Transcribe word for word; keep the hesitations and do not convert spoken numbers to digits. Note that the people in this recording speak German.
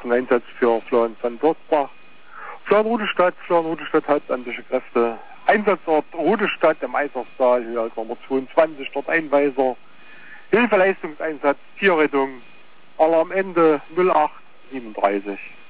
zum Einsatz für Florian van Würzbach. Florian Rudestadt, Florian Rudestadt hauptamtliche Kräfte. Einsatzort Rudestadt im Eiserstal, Höhe Nummer zweiundzwanzig, dort Einweiser. Hilfeleistungseinsatz, Tierrettung, Alarmende null acht siebenunddreißig.